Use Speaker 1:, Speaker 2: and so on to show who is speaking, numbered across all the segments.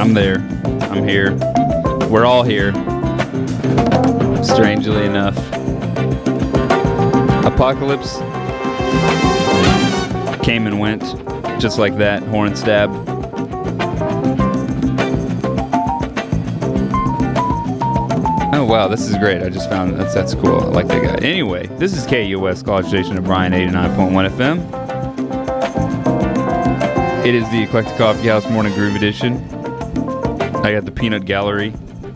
Speaker 1: I'm there. I'm here. We're all here. Strangely enough. Apocalypse came and went, just like that. Horn stab. Oh wow, this is great. I just found that's cool. I like that guy. Anyway, this is KUS College Station of Bryan 89.1 FM. It is the Eclectic Coffee House Morning Groove Edition. I got the Peanut Gallery.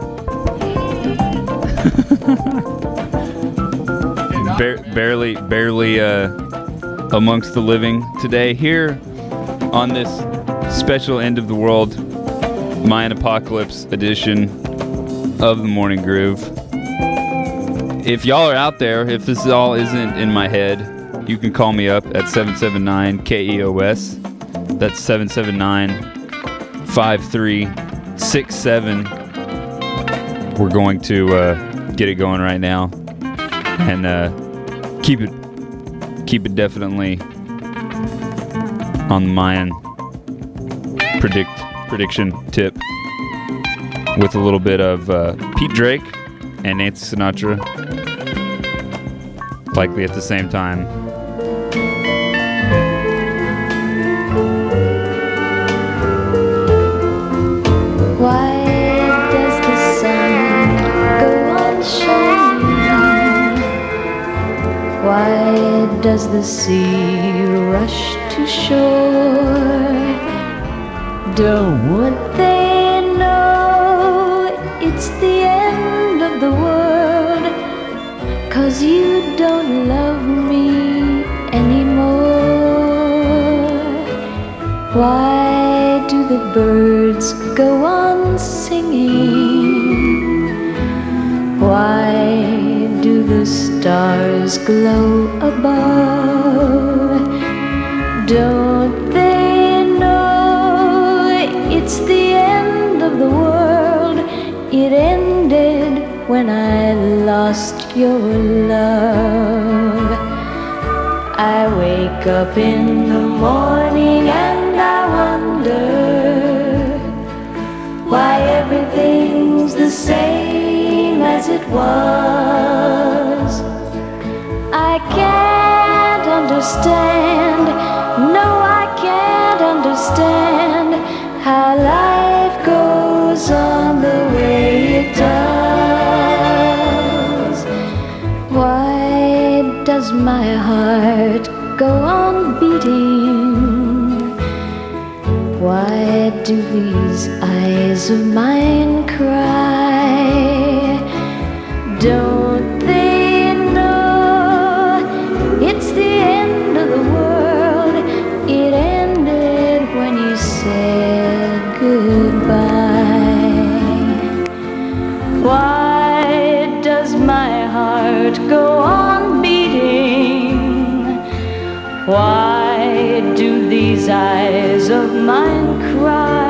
Speaker 1: barely amongst the living today here on this special end of the world Mayan Apocalypse edition of the Morning Groove. If y'all are out there, if this all isn't in my head, you can call me up at 779-KEOS. That's 779-5367. We're going to get it going right now and keep it definitely on the Mayan prediction tip with a little bit of Pete Drake and Nancy Sinatra, likely at the same time.
Speaker 2: Why does the sun go on shining? Why does the sea rush to shore? Don't they know it's the end of the world? 'Cause you don't love me anymore. Why do the birds go on singing? Why do the stars glow above? Don't they know it's the end of the world? It ended when I lost your love. I wake up in the morning and I wonder why everything's the same as it was. I can't understand, no I can't understand how life goes on the way it does. Why does my heart go on beating? Why do these eyes of mine cry? Don't they know it's the end of the world? It ended when you said goodbye. Why does my heart go on beating? Why do these eyes of mine cry?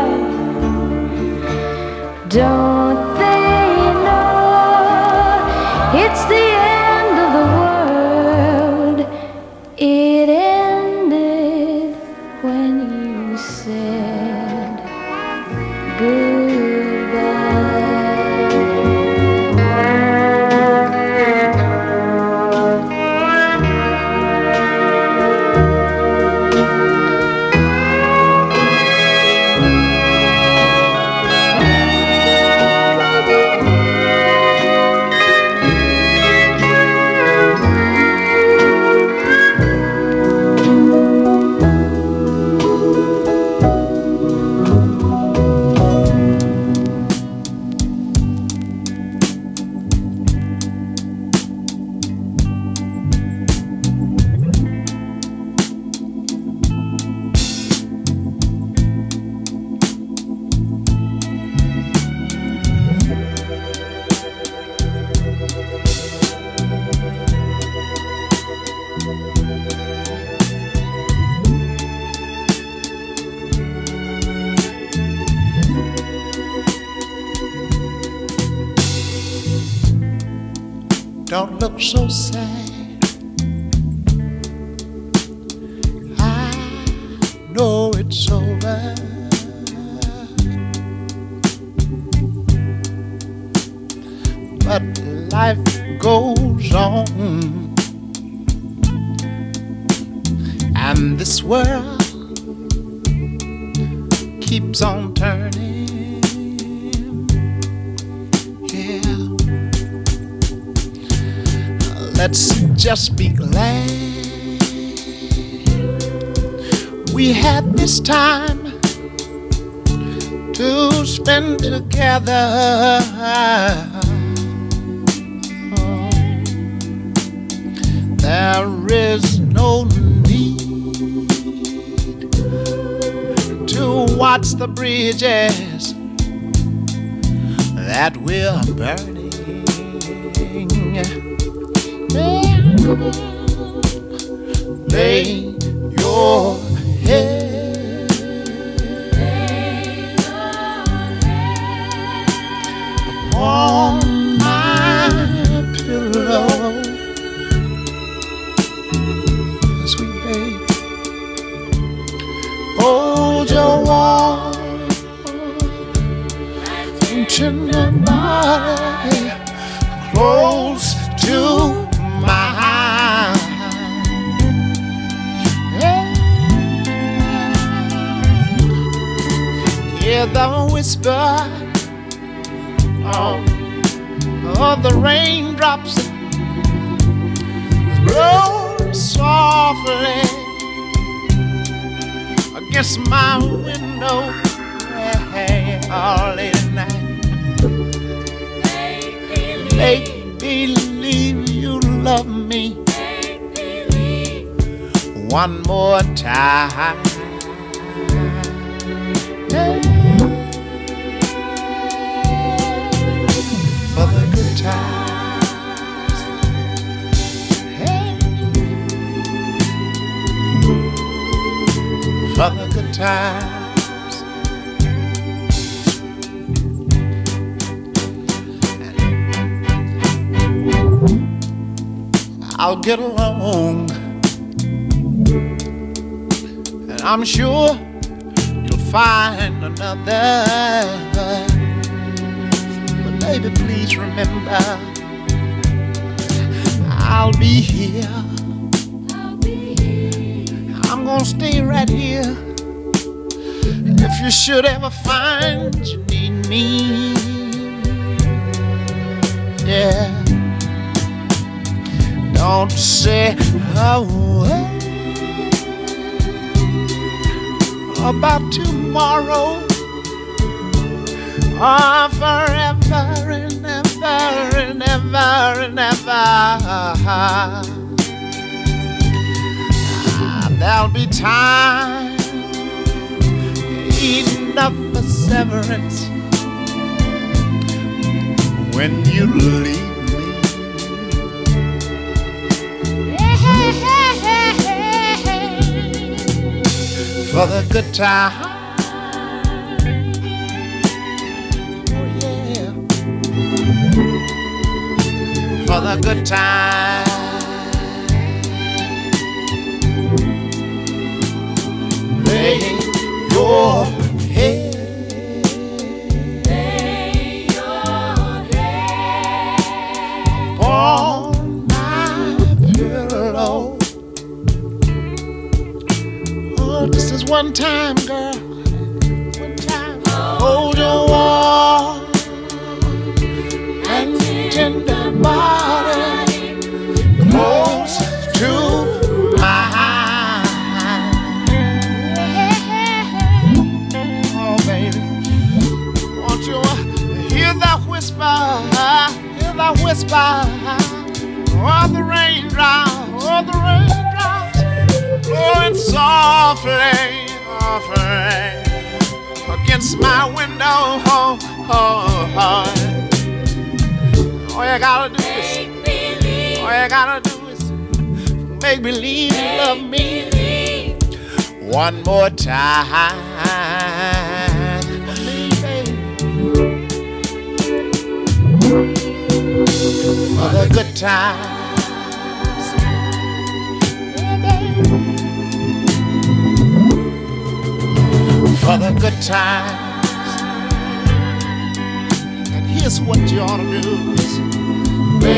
Speaker 2: Don't they know it's the end of the world? It ended when you said goodbye.
Speaker 3: Don't look so sad. I know it's over. life goes on, and this world keeps on turning. Yeah, let's just be glad we had this time to spend together. Oh, there is no need to watch the bridges that we're burning. Lay your head on my pillow, sweet babe. Hold your warm and tender body close to mine. Hear the whisper of the raindrops blow softly against my window all late at night. Make believe you love me one more time. For the good times, hey, for the good times. I'll get along, and I'm sure you'll find another. Baby, please remember, I'll be here. I'm gonna stay right here. If you should ever find you need me, yeah, don't say a word about tomorrow. Oh, forever and ever and ever and ever. There'll be time enough for severance when you leave me. For the good time. For the good time, lay your head, on my pillow. Oh, this is one time, girl, one time. Hold your warm and tender body close to mine. Oh, baby, won't you hear that whisper? Hear that whisper of the raindrops, blowing softly, softly against my window. All you gotta do is make believe you love me one more time. For the good times, for the good times. And here's what you ought to do is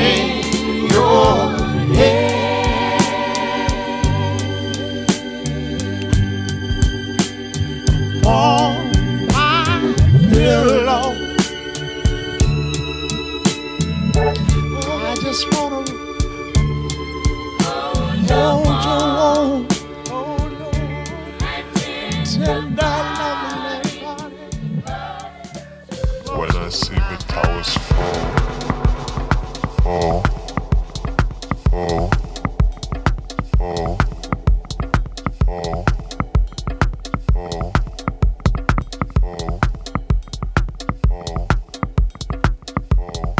Speaker 4: I see the towers fall, fall, fall, fall, fall, fall, fall, fall, fall.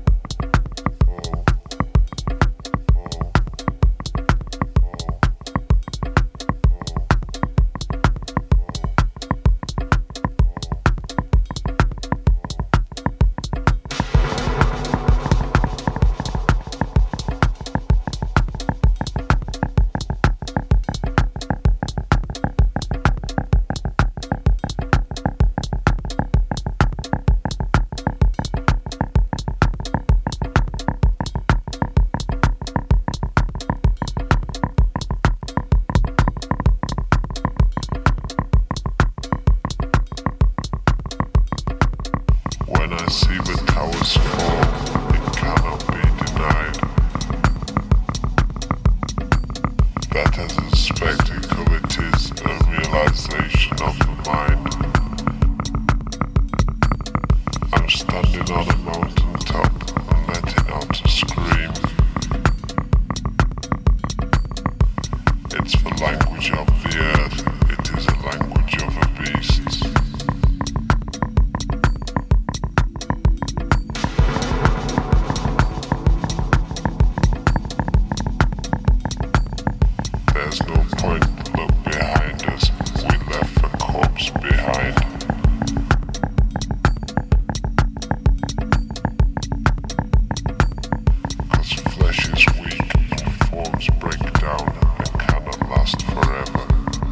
Speaker 4: When I see the towers fall, it cannot be denied that as a spectacle it is a realization of the mind. I'm standing on a mountain top and letting out a scream. It's the language of the earth, it is a language of a beast. There's no point to look behind us, we left the corpse behind. Cause flesh is weak and forms break down and cannot last forever.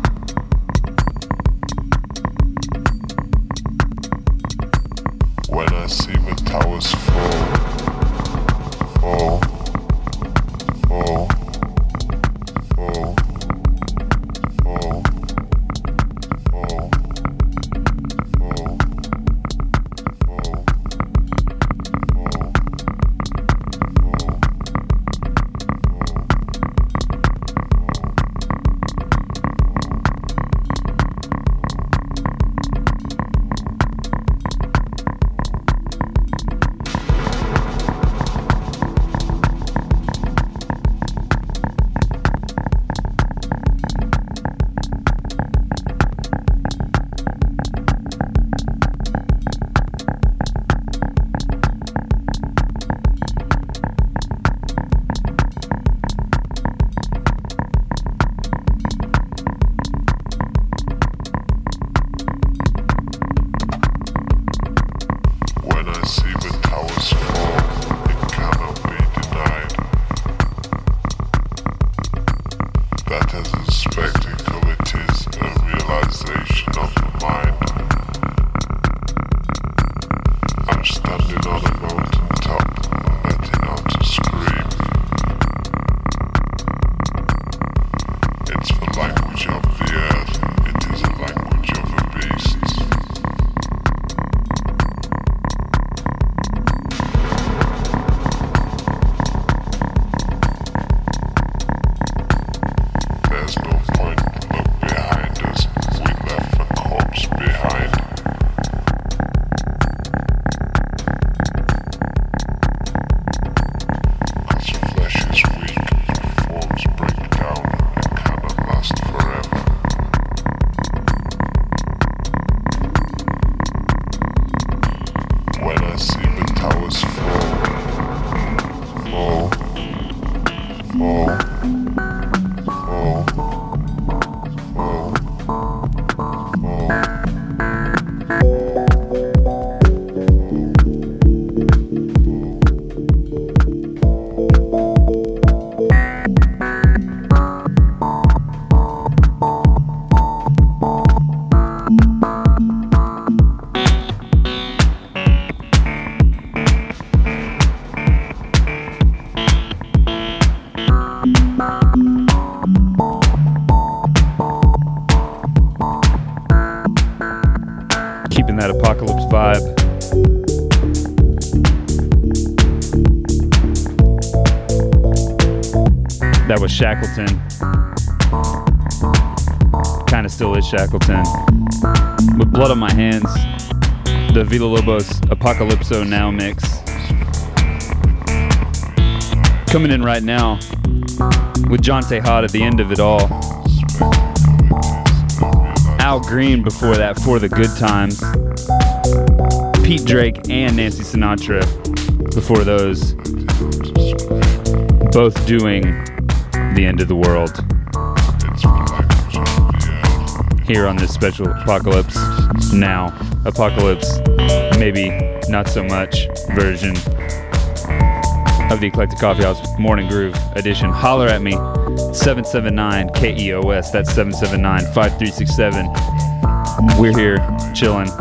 Speaker 4: When I see the towers fall, fall, fall, fall, fall, fall, fall, fall, When I see the towers fall, it cannot be denied that as a spectacle it is a realization of the mind. I'm standing on a mountain top and letting out a scream. It's the language of the earth, it is a language of a beast. There's no point to look behind us, we left the corpse behind. Cause flesh is weak and forms break down and cannot last forever. When I see the towers fall, fall, fall, fall, fall, fall.
Speaker 1: Keeping that apocalypse vibe. That was Shackleton. Kinda still is Shackleton. With Blood on My Hands. the Villalobos Apocalypso Now mix. Coming in right now with John Tejada at the end of it all. Al Green before that, For the Good Times. Pete Drake and Nancy Sinatra before those. Both doing The End of the World. Here on this special Apocalypse Now. Apocalypse, maybe not so much version of the Eclectic Coffee House Morning Groove edition. Holler at me, 779-KEOS. That's 779-5367. We're here chilling.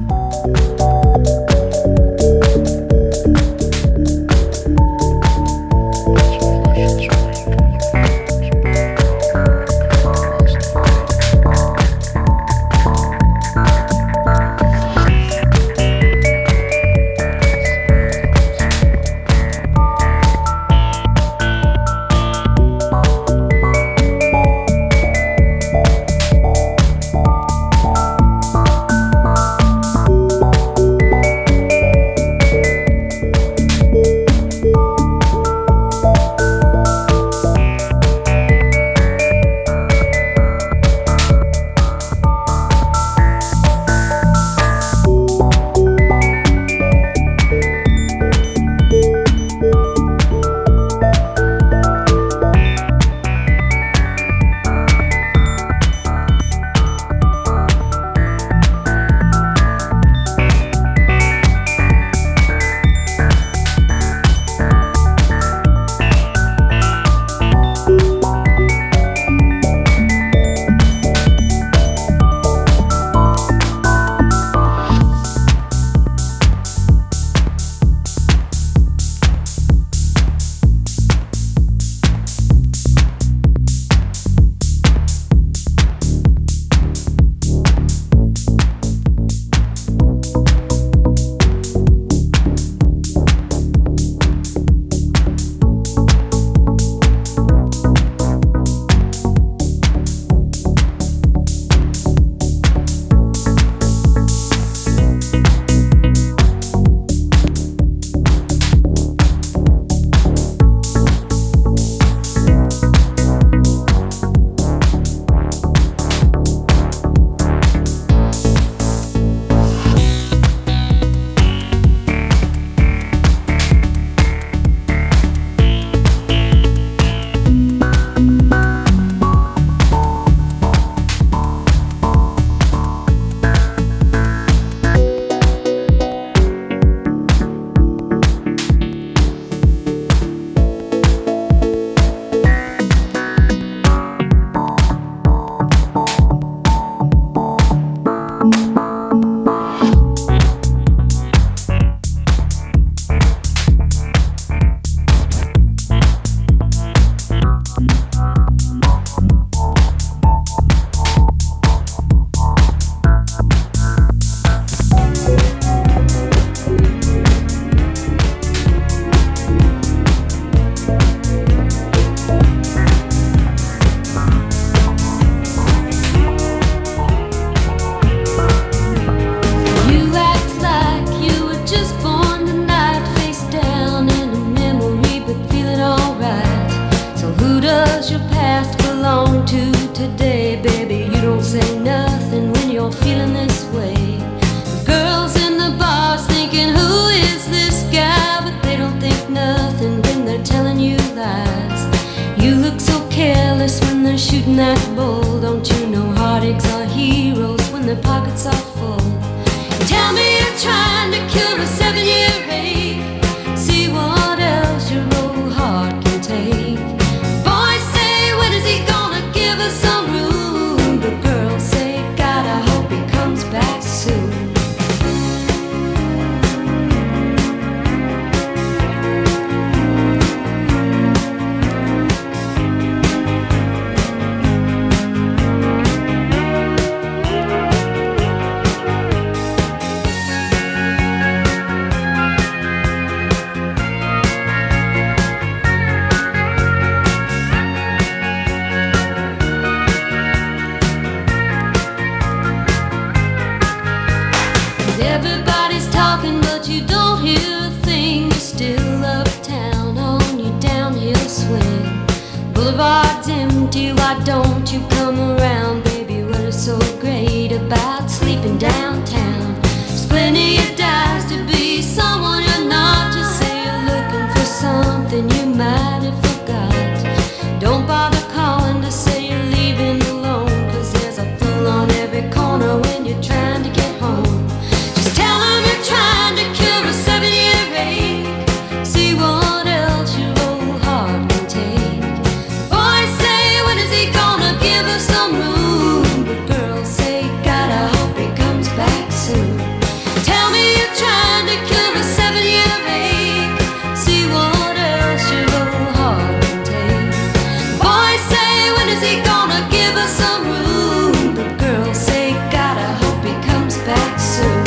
Speaker 5: talking, but you don't hear a thing. You're still uptown on your downhill swing. Boulevard's empty, why don't you come around, baby? What is so great about sleeping downtown? There's plenty of dice to be someone you're not. Just say you're looking for something you might have forgot. Don't bother calling to say you're leaving alone, 'cause there's a fool on every corner when you're trying to get home. Just tell them you're trying to cure a 7-year ache. See what else your old heart can take. Boys say, when is he gonna give us some room? But girls say, God, I hope he comes back soon. Tell me you're trying to cure a 7-year ache. See what else your old heart can take. Boys say, when is he gonna give us some room? But girls say, God, I hope he comes back soon.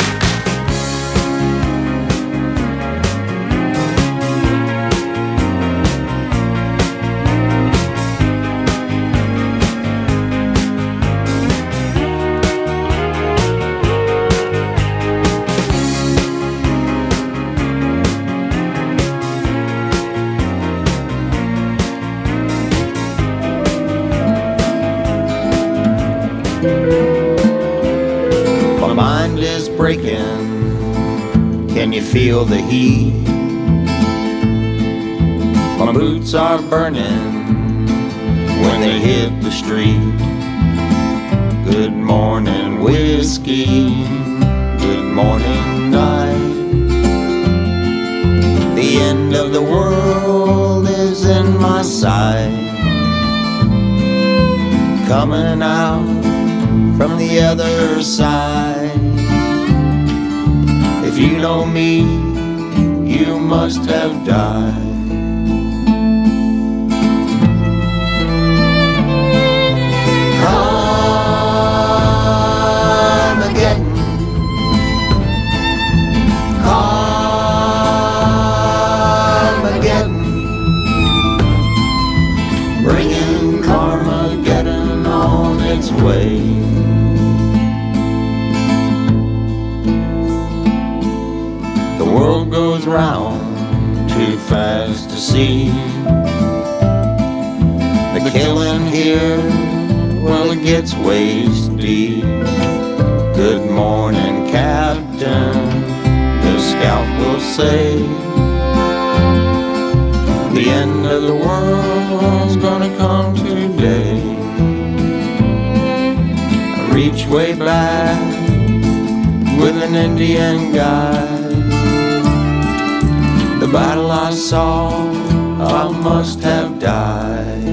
Speaker 6: My mind is breaking. Can you feel the heat? My boots are burning when they hit the street. Good morning, whiskey. Good morning, night. The end of the world is in my sight. Coming out from the other side. If you know me, you must have died. Armageddon, Armageddon, bringing Carmageddon on its way. The world goes round too fast to see. The killing here, well, it gets waist deep. Good morning, Captain, the scout will say. The end of the world's gonna come today. I reach way back with an Indian guide. The battle I saw, I must have died.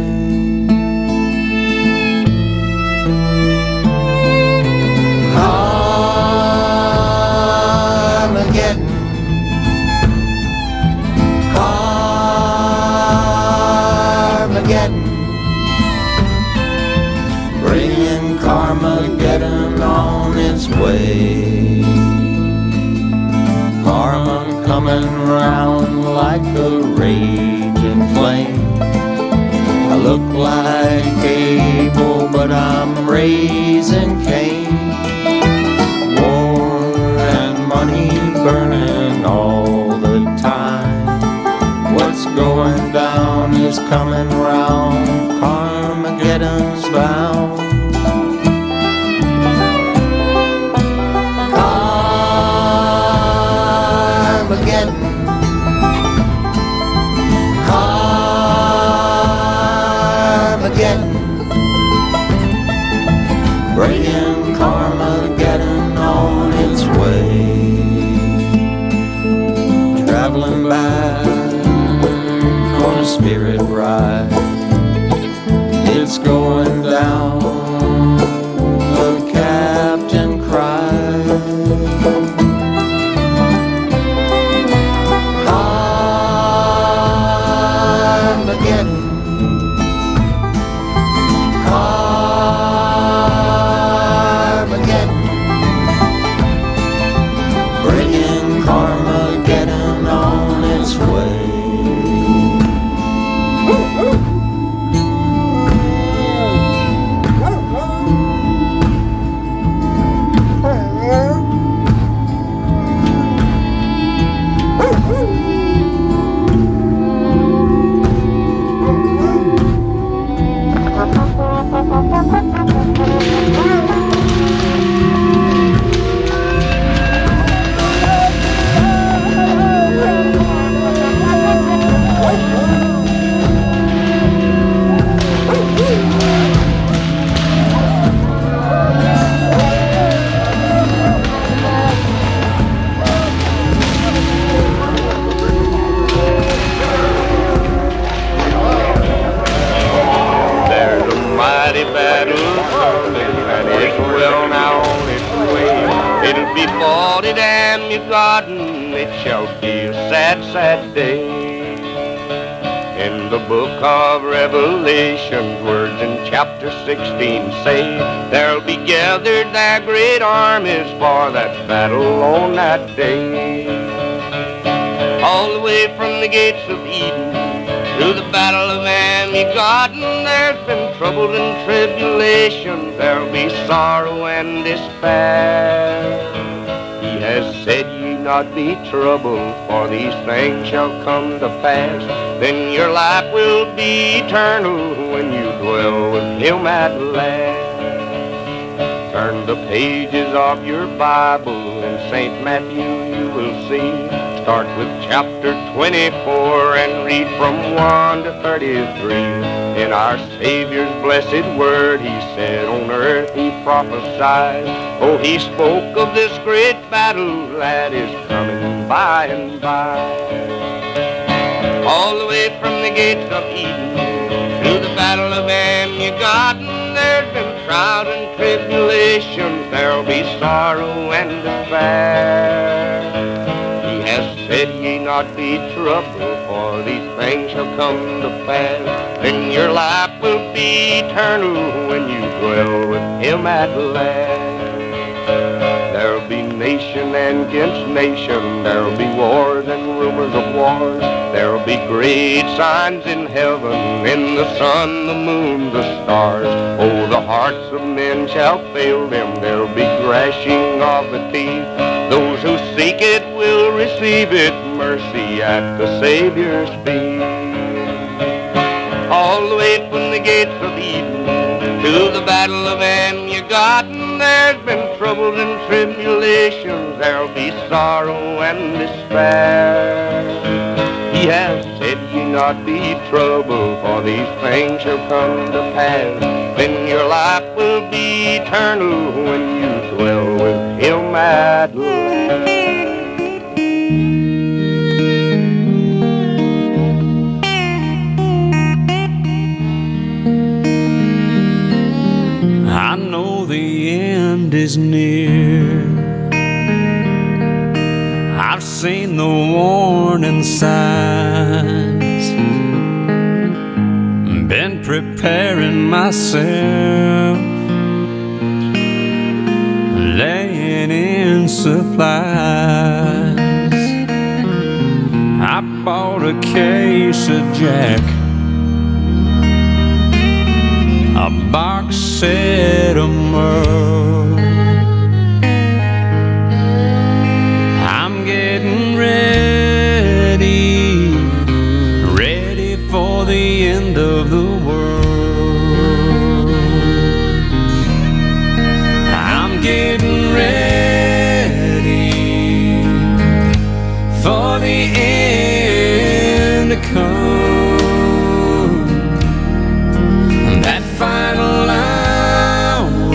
Speaker 6: Armageddon, Armageddon, bringing Carmageddon on its way. Karma coming round like a raging flame. I look like Abel, but I'm raising Cain. War and money burning all the time. What's going down is coming round. Carmageddon's bound. Carmageddon, Carmageddon, bringing Carmageddon on its way. Traveling back on a spirit ride. It's going down, the captain cried. Armageddon, Armageddon, bringing Carmageddon on its way.
Speaker 7: Lamb you gotten, it shall be a sad, sad day. In the book of Revelation, words in chapter 16 say, there'll be gathered their great armies for that battle on that day. All the way from the gates of Eden to the battle of Armageddon, there's been trouble and tribulation, there'll be sorrow and despair. He has said, ye not be troubled, for these things shall come to pass. Then your life will be eternal when you dwell with him at last. Turn the pages of your Bible in St. Matthew you will see. Start with chapter 24 and read from 1 to 33. In our Savior's blessed word, he said on earth he prophesied. Oh, he spoke of this great battle that is coming by and by. All the way from the gates of Eden to the battle of Armageddon, there's been trials and tribulations, there'll be sorrow and despair. He has said, ye not be troubled, for these things shall come to pass. Then your life will be eternal when you dwell with him at last. There'll be nation and against nation, there'll be wars and rumors of wars. There'll be great signs in heaven, in the sun, the moon, the stars. Oh, the hearts of men shall fail them, there'll be crashing of the teeth. Those who seek it will receive it, mercy at the Savior's feet. All the way from the gates of Eden to the battle of Armageddon, there's been troubles and tribulations, there'll be sorrow and despair. He has said, ye not be troubled, for these things shall come to pass. Then your life will be eternal when you dwell with him at last.
Speaker 6: I know the end is near. I've seen the warning signs, been preparing myself, laying in supplies. I bought a case of Jack, a box set of Merle. I'm getting ready, ready for the end of the world. I'm getting ready for the end to come. That final hour,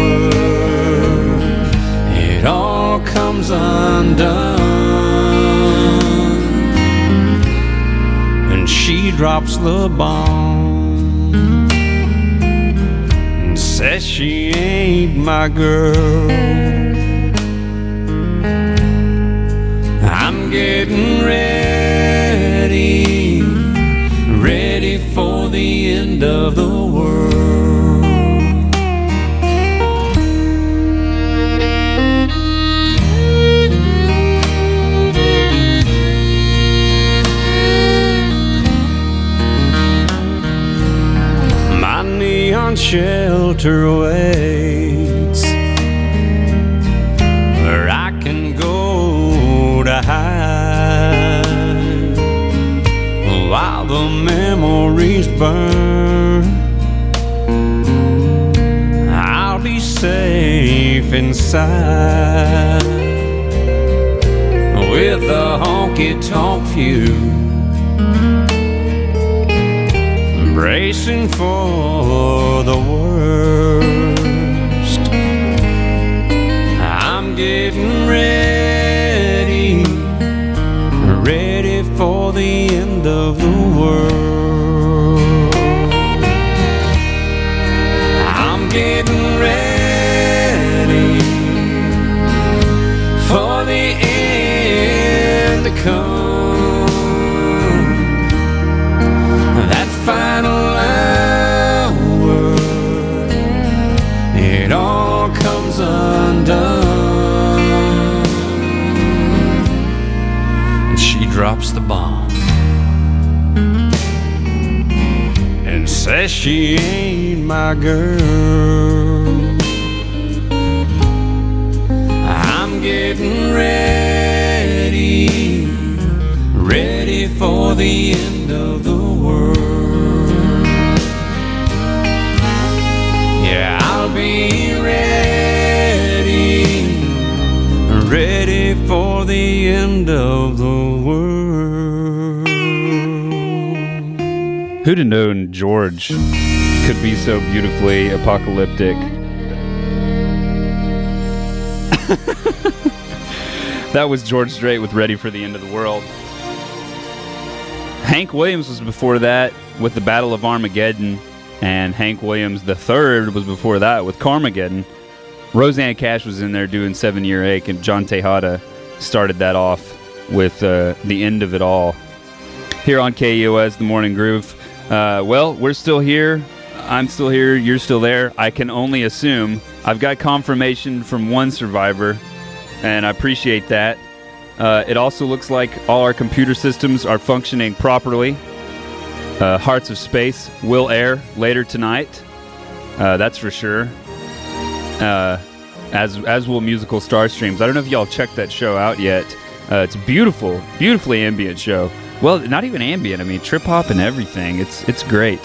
Speaker 6: it all comes undone, and she drops the bomb and says she ain't my girl. I'm getting ready, ready for the end of the world. My neon shelter waits where I can go to hide while the memories burn. I'll be safe inside with a honky-tonk view, bracing for the worst. I'm getting ready, ready for the end of the world. I'm getting ready for the end come, that final hour, it all comes undone, and she drops the bomb and says she ain't my girl. I'm getting ready for the end of the world. Yeah, I'll be ready for the end of the world.
Speaker 1: Who'd have known George could be so beautifully apocalyptic? That was George Strait with Ready for the End of the World. Hank Williams was before that with the Battle of Armageddon, and Hank Williams III was before that with Carmageddon. Rosanna Cash was in there doing 7 Year Ache, and John Tejada started that off with The End of It All. Here on KUS, The Morning Groove. Well, we're still here. I'm still here. You're still there. I can only assume. I've got confirmation from one survivor, and I appreciate that. It also looks like all our computer systems are functioning properly. Hearts of Space will air later tonight. That's for sure. As will Musical Star Streams. I don't know if y'all checked that show out yet. It's a beautiful, beautifully ambient show. Well, not even ambient. I mean, trip hop and everything. It's great.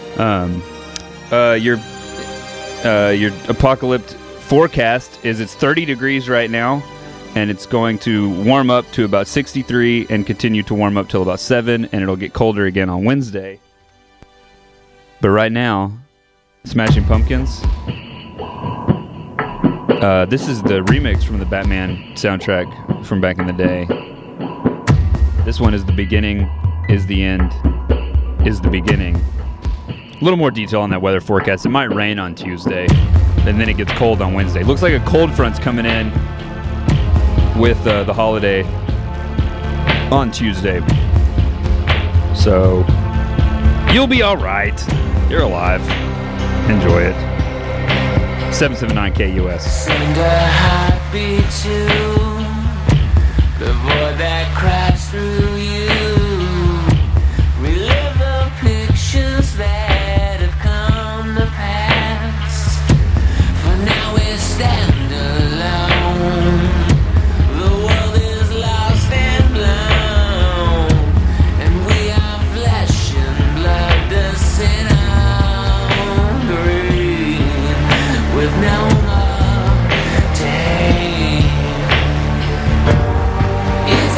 Speaker 1: Your apocalypse forecast is it's 30 degrees right now, and it's going to warm up to about 63 and continue to warm up till about 7, and it'll get colder again on Wednesday. But right now, Smashing Pumpkins. This is the remix from the Batman soundtrack from back in the day. This one is The Beginning, Is the End, Is the Beginning. A little more detail on that weather forecast. It might rain on Tuesday, and then it gets cold on Wednesday. Looks like a cold front's coming in with the holiday on Tuesday. So, you'll be all right. You're alive. Enjoy it. 779 KUS.
Speaker 8: Send a heartbeat to the void that cries through you. Relive the pictures that have come to pass. For now we stand alone. The world is lost and blown, and we are flesh and blood to sit hungry with no more day. Is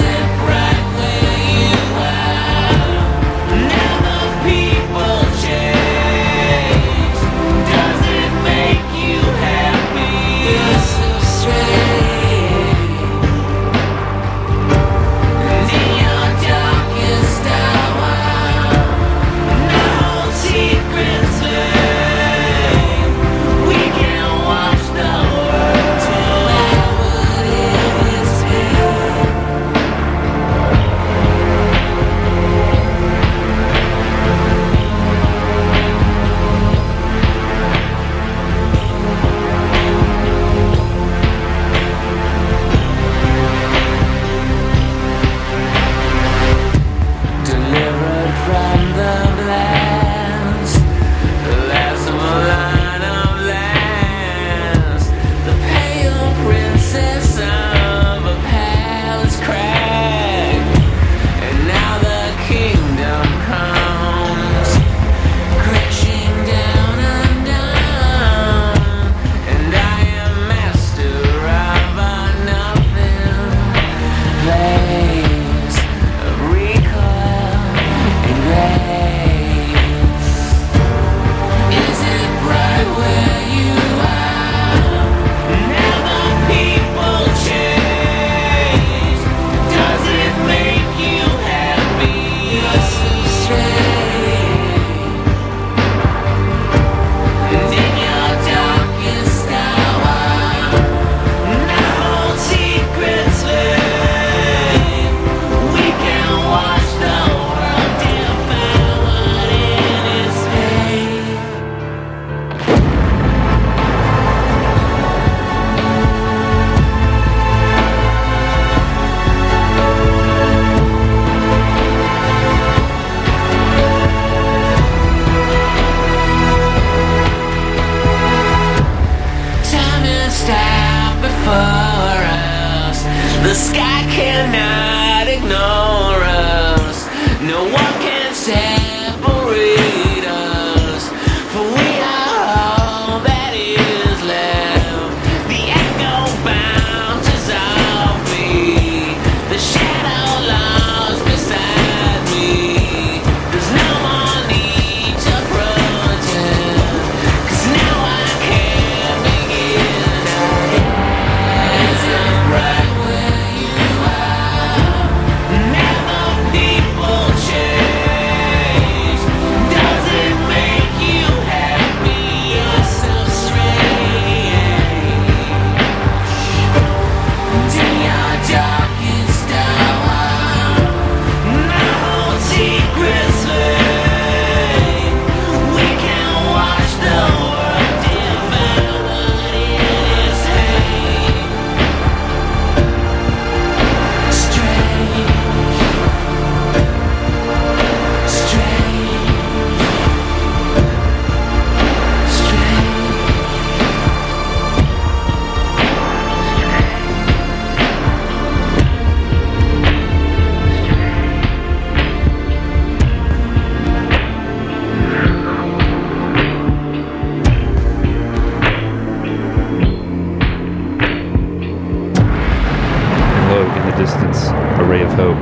Speaker 1: A Ray of Hope.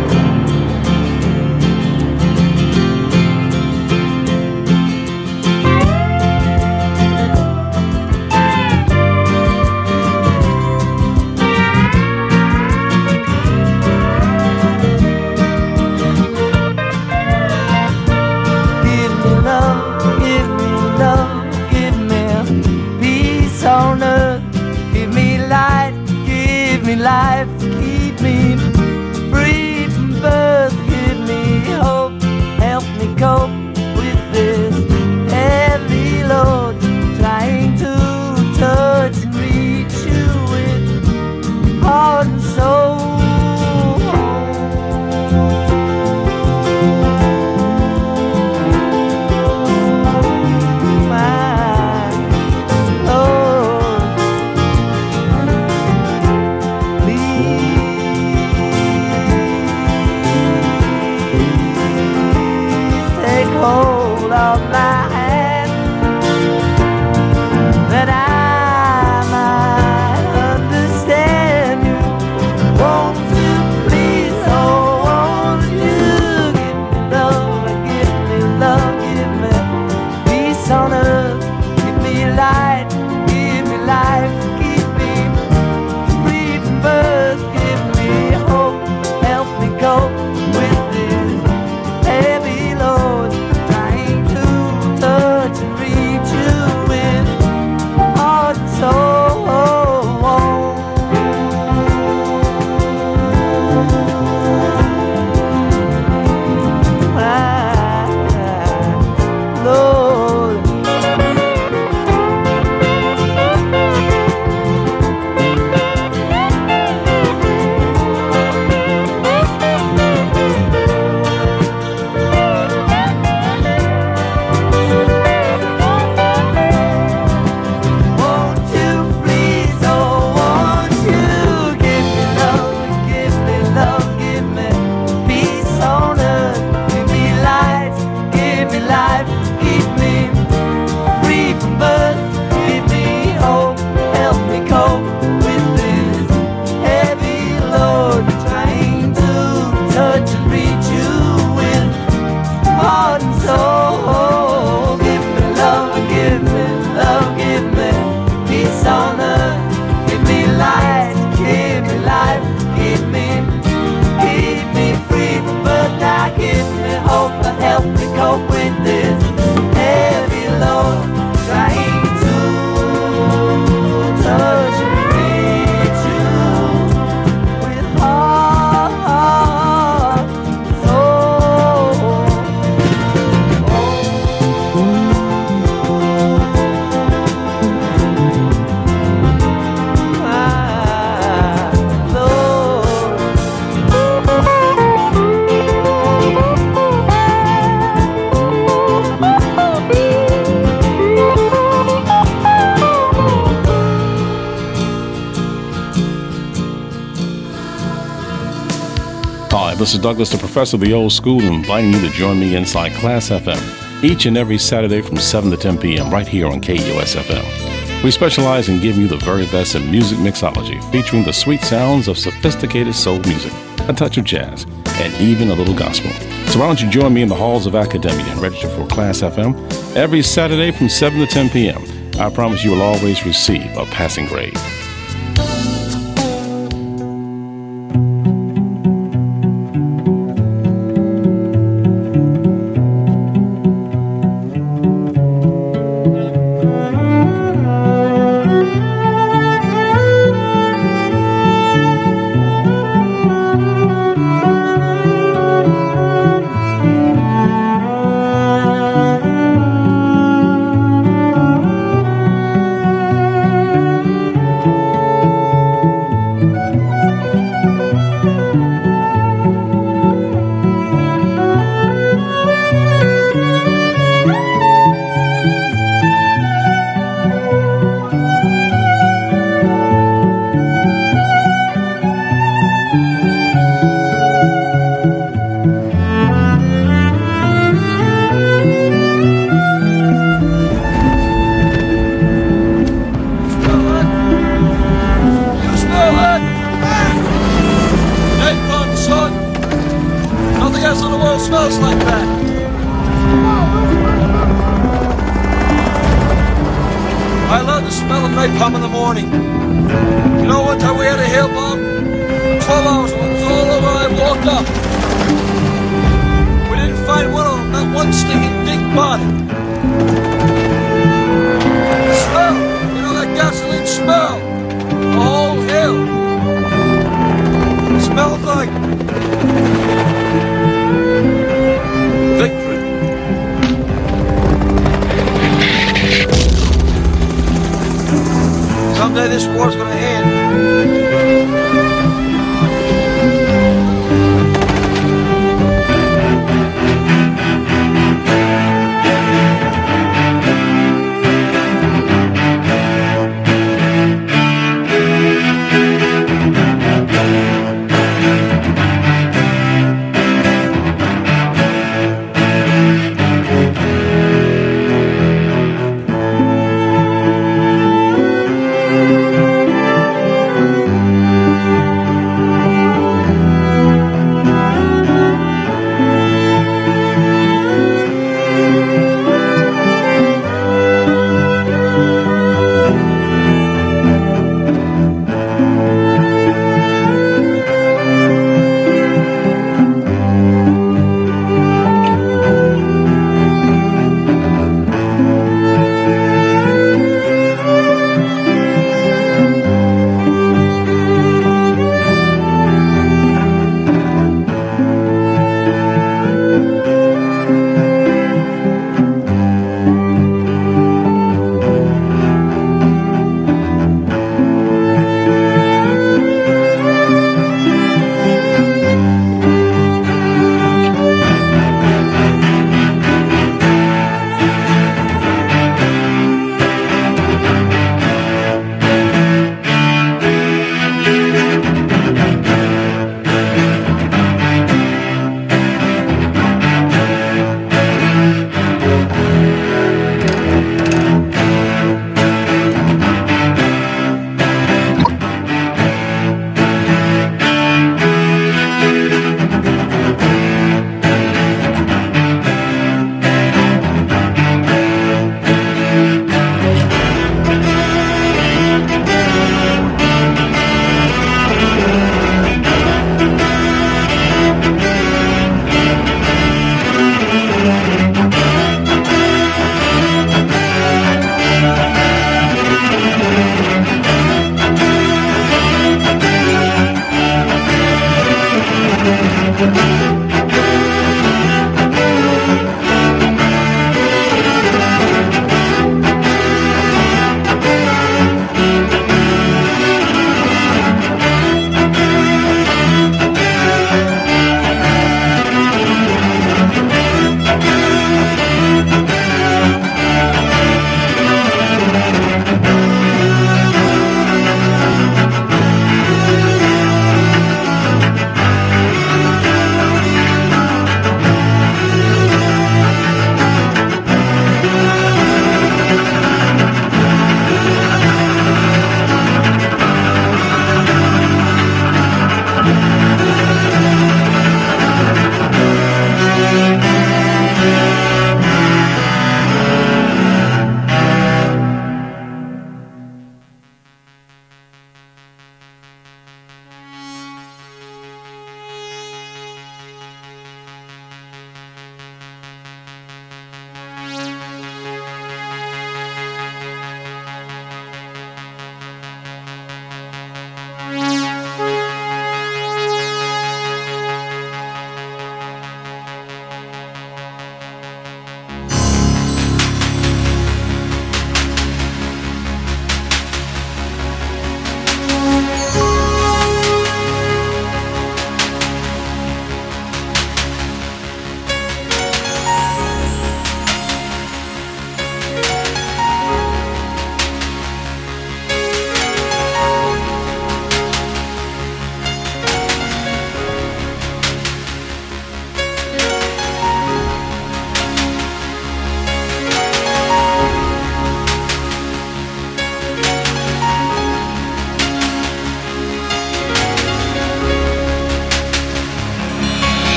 Speaker 9: Life, keep me free from birth, give me hope, help me cope with this heavy load, trying to touch and reach you with heart and soul. Hold of my hand, that I might understand you. Won't you please, oh, won't you give me love, give me peace on earth, give me light, give me life, keep me free from birth, give me hope, help me cope with this heavy load. Touch and reach you with heart and soul. Lord, help me cope with this heavy load, trying to touch and reach you with heart, soul. My Lord.
Speaker 10: Hi, this is Douglas, the professor of the old school, inviting you to join me inside Class FM each and every Saturday from 7 to 10 p.m. right here on KUS FM. We specialize in giving you the very best in music mixology, featuring the sweet sounds of sophisticated soul music, a touch of jazz, and even a little gospel. So why don't you join me in the halls of academia and register for Class FM every Saturday from 7 to 10 p.m. I promise you will always receive a passing grade.
Speaker 11: else in the world smells like that? I love the smell of napalm in the morning. You know, one time we had a hail bomb, 12 hours when it was all over, I walked up. We didn't find one of them, not one stinking dink body. The smell, you know that gasoline smell. Oh, hell. It smelled like victory. Someday this war's gonna end.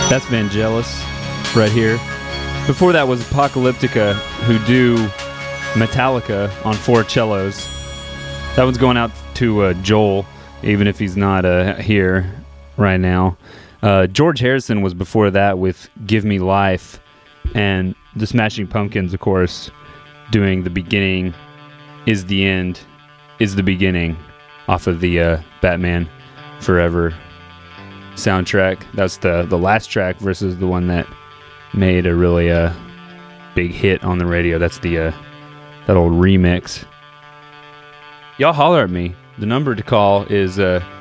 Speaker 1: That's Vangelis right here. Before that was Apocalyptica, who do Metallica on 4 cellos. That one's going out to Joel, even if he's not here right now. George Harrison was before that with Give Me Life, and the Smashing Pumpkins, of course, doing The Beginning is the End is the Beginning off of the Batman Forever soundtrack. That's the last track versus the one that made a really big hit on the radio. That's the that old remix. Y'all holler at me. The number to call is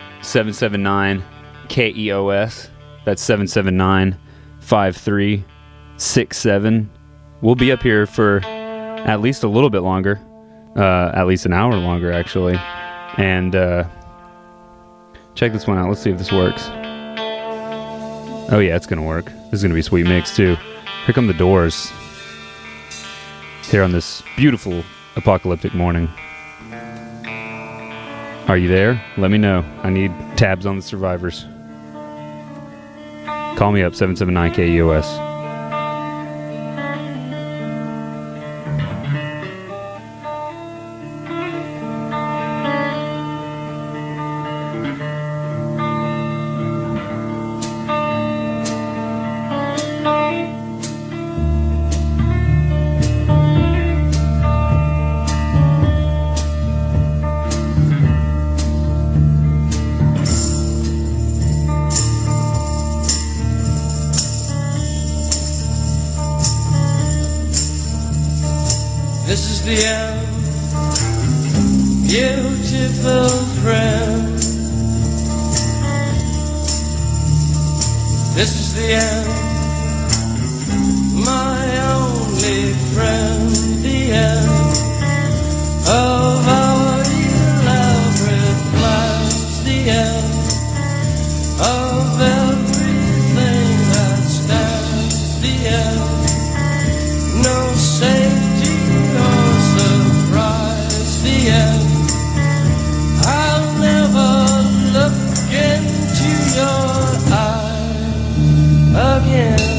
Speaker 1: 779-KEOS. That's 779-5367. We'll be up here for at least a little bit longer. At least an hour longer, actually. And check this one out. Let's see if this works. Oh yeah, it's gonna work. This is gonna be a sweet mix too. Here come the Doors. Here on this beautiful apocalyptic morning. Are you there? Let me know. I need tabs on the survivors. Call me up, 779-KEOS.
Speaker 8: This is the end, beautiful friend. This is the end, my only friend. The end of our elaborate plans. The end of everything that stands. The end, no safety or surprise. The end, I'll never look into your eyes again.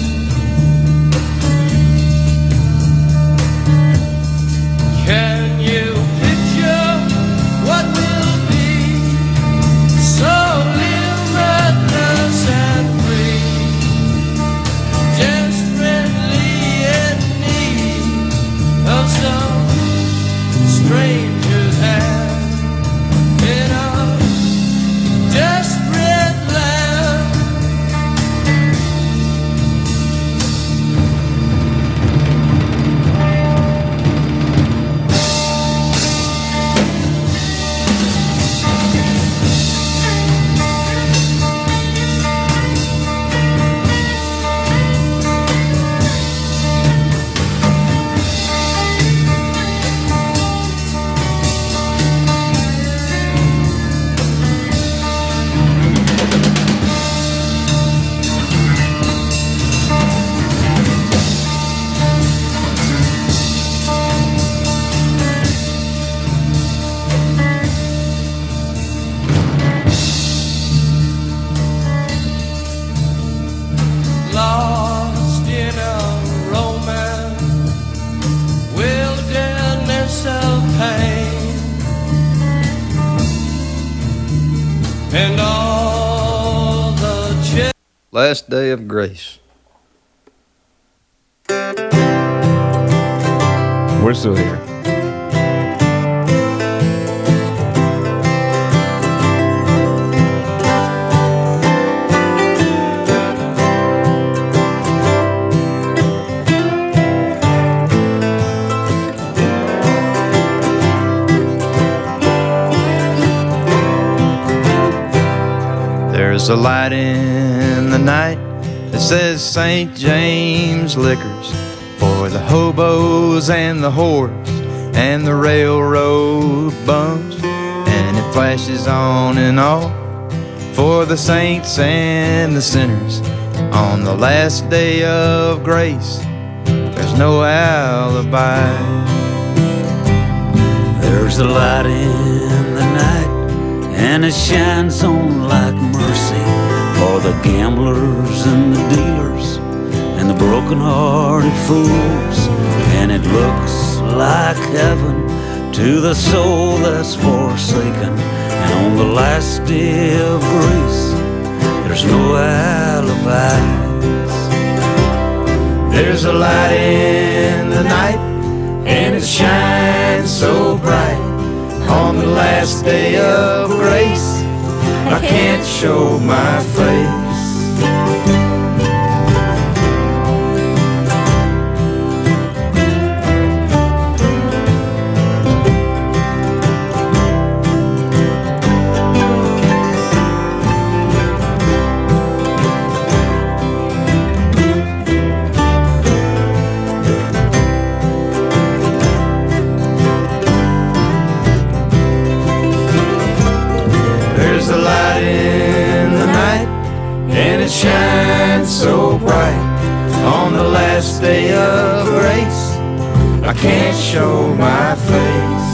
Speaker 8: Can you picture what will be so limitless and free? Desperately in need of some stranger's hand in a desperate land. Lost in a romance, wilderness of pain, and all the
Speaker 12: Last Day of Grace.
Speaker 1: We're still here.
Speaker 12: There's a light in the night that says St. James Liquors for the hobos and the whores and the railroad bums, and it flashes on and off for the saints and the sinners on the last day of grace. There's no alibi.
Speaker 13: There's a light in the night, and it shines on like mercy for for the gamblers and the dealers and the broken-hearted fools. And it looks like heaven to the soul that's forsaken. And on the last day of grace, there's no alibis.
Speaker 12: There's a light in the night, and it shines so bright. On the last day of grace, I can't show my face. There's a light in the night, and it shines so bright. On the last day of grace, I can't show my face.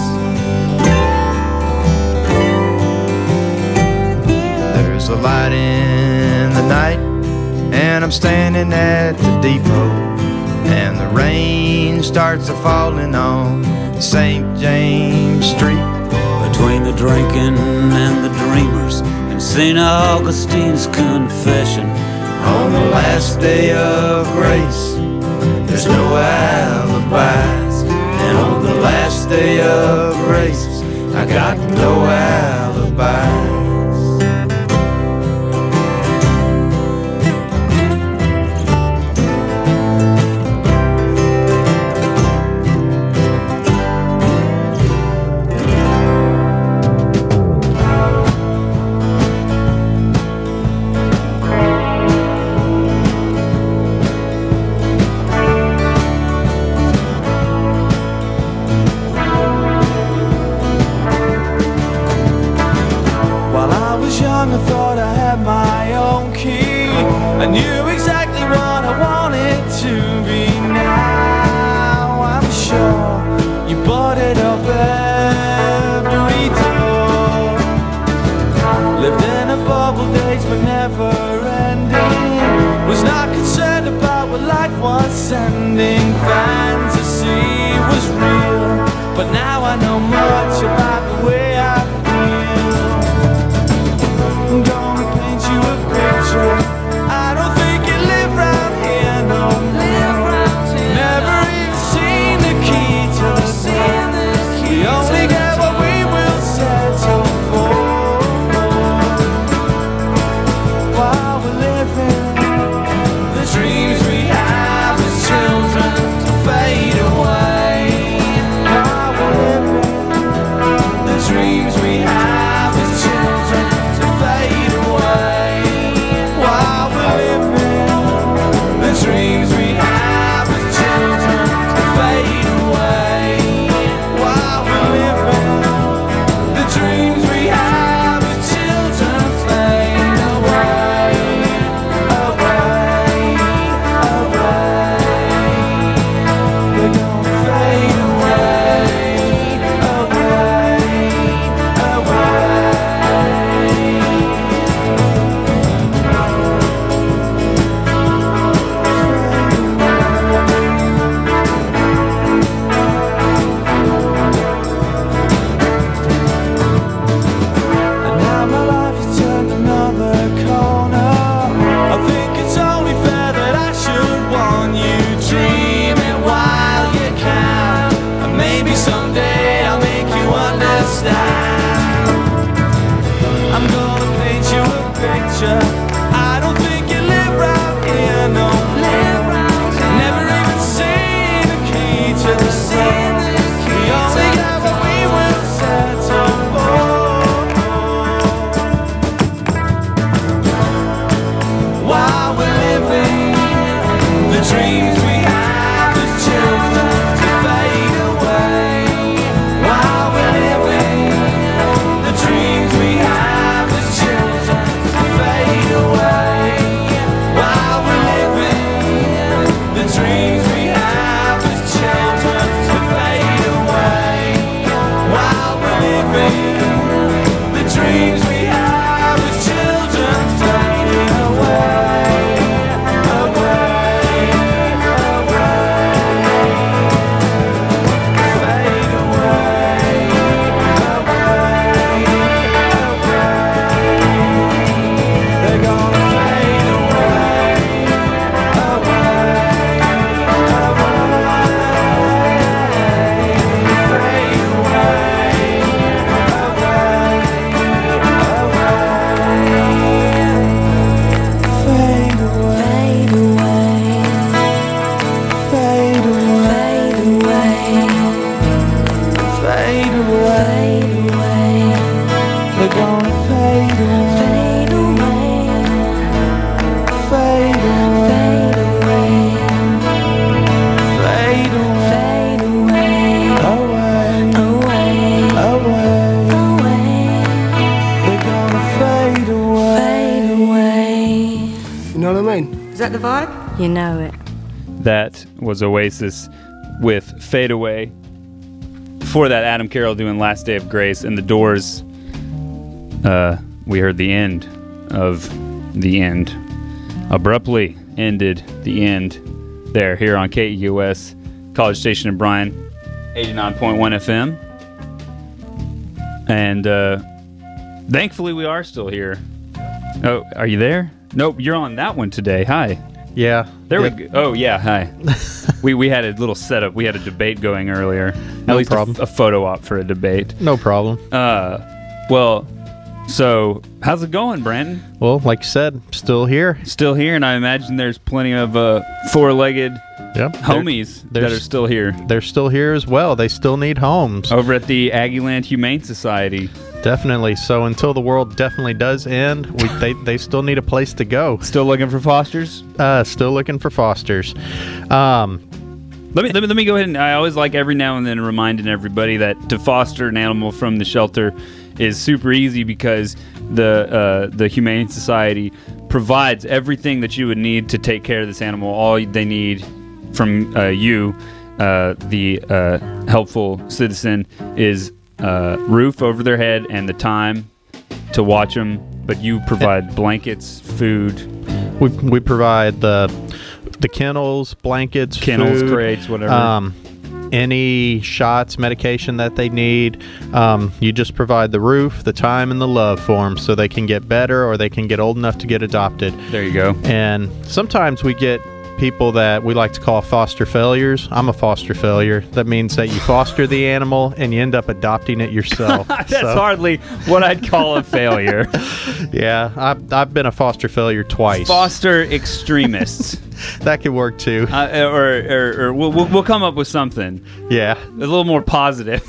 Speaker 12: There's a light in the night, and I'm standing at the depot, and the rain starts a falling on St. James Street.
Speaker 13: Between the drinking and the dreamers and St. Augustine's confession.
Speaker 12: On the last day of grace, there's no alibis. And on the last day of grace, I got no alibis.
Speaker 9: I thought I had my own key. I knew exactly what I wanted to be. Now I'm sure you bought it up every door. Lived in a bubble days but never ending. Was not concerned about what life was sending. Fantasy was real, but now I know much about the way I feel. I'm gonna paint you a picture. I don't think you live round here, no. Never even seen the key to the door. We only get what we will settle for. While we're living, the dreams we have as children fade away. While we're living, the dreams we have as children fade away. While we're living, the dreams we have as children fade away. While we're living, the dreams we have as children fade away. Away, away. They're gonna fade away. Away, away. And now my life has turned another corner. I think it's only fair that I should warn you. Dream it while you can, and maybe someday I'll make you understand. I'm gonna paint you a picture. I don't think you live round here, no. Never even seen the key to the door. We only got what we will settle for. While we're living, the dreams we have as children fade away. While we're living, the dreams we have as children fade
Speaker 14: Is that the vibe?
Speaker 15: You know it.
Speaker 1: That was Oasis with Fade Away. Before that, Adam Carroll doing Last Day of Grace, and The Doors. We heard the end of the end. Abruptly ended the end there here on KEUS, College Station in Bryan, 89.1 FM. And thankfully we are still here. Oh, are you there? Nope, you're on that one today. Hi.
Speaker 16: Yeah.
Speaker 1: There we go. Oh, yeah, hi. we had a little setup. We had a debate going earlier.
Speaker 16: No
Speaker 1: At least
Speaker 16: problem.
Speaker 1: A photo op for a debate.
Speaker 16: No problem.
Speaker 1: Well, so how's it going, Brandon?
Speaker 16: Well, like you said, still here.
Speaker 1: Still here, and I imagine there's plenty of four-legged homies that are still here.
Speaker 16: They're still here as well. They still need homes.
Speaker 1: Over at the Aggieland Humane Society.
Speaker 16: Definitely. So until the world definitely does end, they still need a place to go.
Speaker 1: Still looking for fosters?
Speaker 16: Still looking for fosters.
Speaker 1: Let me go ahead and I always like every now and then reminding everybody that to foster an animal from the shelter is super easy because the Humane Society provides everything that you would need to take care of this animal. All they need from you, the helpful citizen, is roof over their head and the time to watch them. But you provide blankets, food.
Speaker 16: We provide the kennels, blankets,
Speaker 1: kennels,
Speaker 16: food,
Speaker 1: crates, whatever.
Speaker 16: Any shots, medication that they need. You just provide the roof, the time, and the love for them so they can get better or they can get old enough to get adopted.
Speaker 1: There you go.
Speaker 16: And sometimes we get people that we like to call foster failures. I'm a foster failure. That means that you foster the animal and you end up adopting it yourself.
Speaker 1: That's hardly what I'd call a failure.
Speaker 16: Yeah, I've been a foster failure twice.
Speaker 1: Foster extremists.
Speaker 16: That could work too.
Speaker 1: Or we'll come up with something.
Speaker 16: Yeah,
Speaker 1: a little more positive.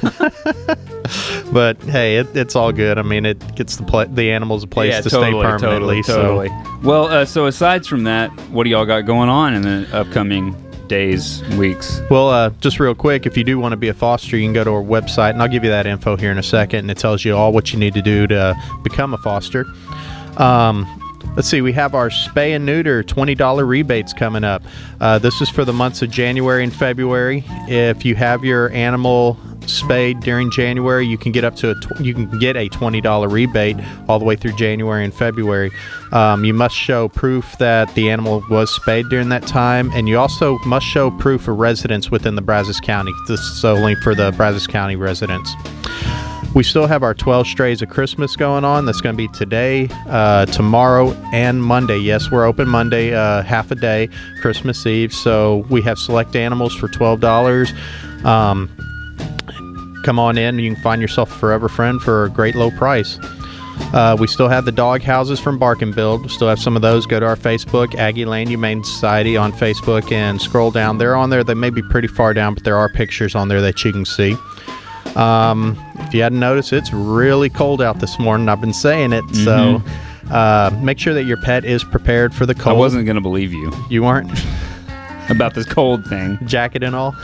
Speaker 16: But hey, it's all good. I mean, it gets the animals a place to stay permanently.
Speaker 1: Totally. Well, so aside from that, what do y'all got going on in the upcoming days, weeks?
Speaker 16: Well, just real quick, if you do want to be a foster, you can go to our website, and I'll give you that info here in a second, and it tells you all what you need to do to become a foster. Let's see, we have our spay and neuter $20 rebates coming up. This is for the months of January and February. If you have your animal spayed during January, you can get a $20 rebate all the way through January and February. You must show proof that the animal was spayed during that time, and you also must show proof of residence within the Brazos County. This is only for the Brazos County residents. We still have our 12 Strays of Christmas going on. That's going to be today, tomorrow, and Monday. Yes, we're open Monday, half a day, Christmas Eve. So we have select animals for $12. Come on in. You can find yourself a forever friend for a great low price. We still have the dog houses from Bark and Build. We still have some of those. Go to our Facebook, Aggieland Humane Society on Facebook, and scroll down. They're on there. They may be pretty far down, but there are pictures on there that you can see. If you hadn't noticed, it's really cold out this morning. I've been saying it, so make sure that your pet is prepared for the cold.
Speaker 1: I wasn't going to believe you.
Speaker 16: You weren't?
Speaker 1: About this cold thing.
Speaker 16: Jacket and all?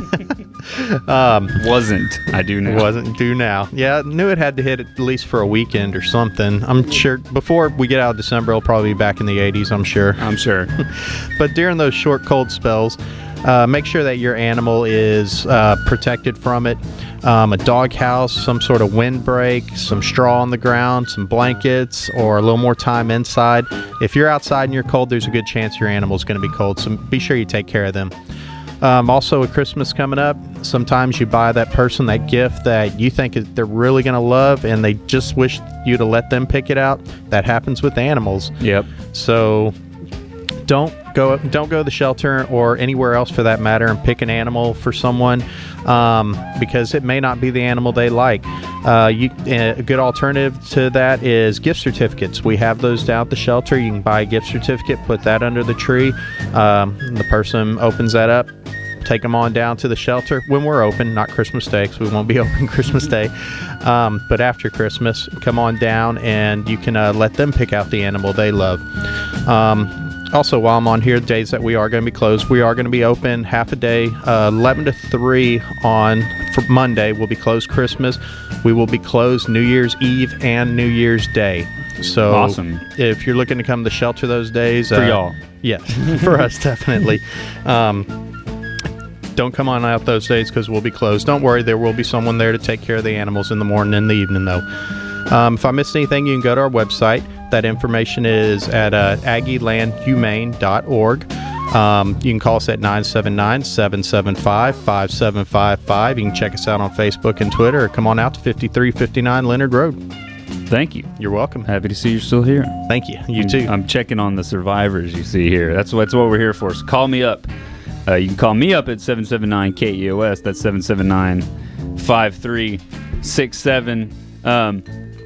Speaker 1: Wasn't. I do now.
Speaker 16: Wasn't. Do now. Yeah, knew it had to hit at least for a weekend or something. I'm sure before we get out of December, it'll probably be back in the 80s, I'm sure.
Speaker 1: I'm sure.
Speaker 16: But during those short cold spells, make sure that your animal is protected from it. A dog house, some sort of windbreak, some straw on the ground, some blankets, or a little more time inside. If you're outside and you're cold, there's a good chance your animal's going to be cold, so be sure you take care of them. Also, with Christmas coming up, sometimes you buy that person that gift that you think they're really going to love, and they just wish you to let them pick it out. That happens with animals.
Speaker 1: Yep.
Speaker 16: So don't go to the shelter or anywhere else for that matter and pick an animal for someone because it may not be the animal they like. A good alternative to that is gift certificates. We have those down at the shelter. You can buy a gift certificate, put that under the tree. The person opens that up, take them on down to the shelter when we're open, not Christmas Day because we won't be open Christmas Day. But after Christmas, come on down and you can let them pick out the animal they love. Also, while I'm on here, days that we are going to be closed, we are going to be open half a day, 11 to 3 for Monday. We'll be closed Christmas. We will be closed New Year's Eve and New Year's Day. So
Speaker 1: awesome.
Speaker 16: If you're looking to come to the shelter those days.
Speaker 1: For y'all.
Speaker 16: Yes, for us, definitely. Don't come on out those days because we'll be closed. Don't worry, there will be someone there to take care of the animals in the morning and the evening, though. If I missed anything, you can go to our website. That information is at aggielandhumane.org. You can call us at 979-775-5755. You can check us out on Facebook and Twitter, or come on out to 5359 Leonard Road.
Speaker 1: Thank you.
Speaker 16: You're welcome.
Speaker 1: Happy to see you're still here.
Speaker 16: Thank you. You too.
Speaker 1: I'm checking on the survivors you see here. That's what we're here for. So call me up. You can call me up at 779-KEOS. That's 779-5367.